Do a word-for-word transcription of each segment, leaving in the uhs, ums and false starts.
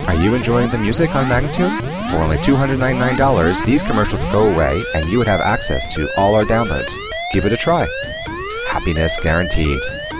Are you enjoying the music on Magnatune? For only two hundred ninety-nine dollars, these commercials would go away and you would have access to all our downloads. Give it a try. Happiness guaranteed.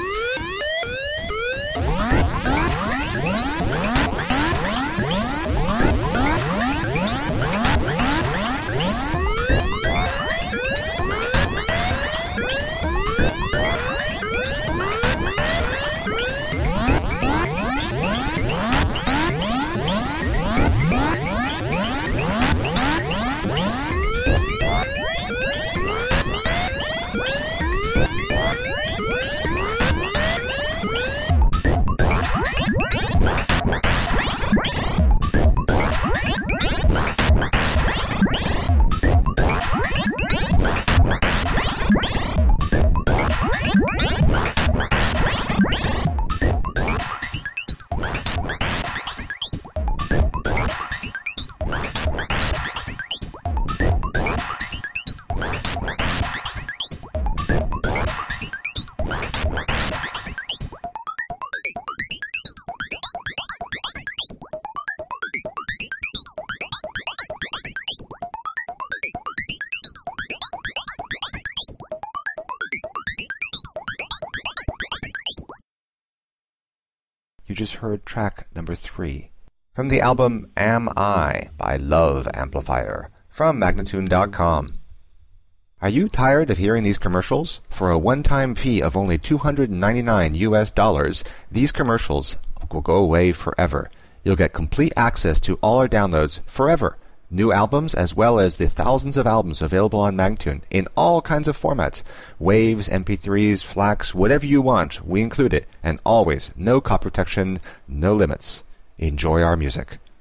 You just heard track number three from the album Am I by Love Amplifier from Magnatune dot com. Are you tired of hearing these commercials? For a one-time fee of only two hundred ninety-nine U S dollars, these commercials will go away forever. You'll get complete access to all our downloads forever. New albums as well as the thousands of albums available on Magnatune in all kinds of formats. Waves, M P threes, FLACs, whatever you want, we include it. And always, no copy protection, no limits. Enjoy our music.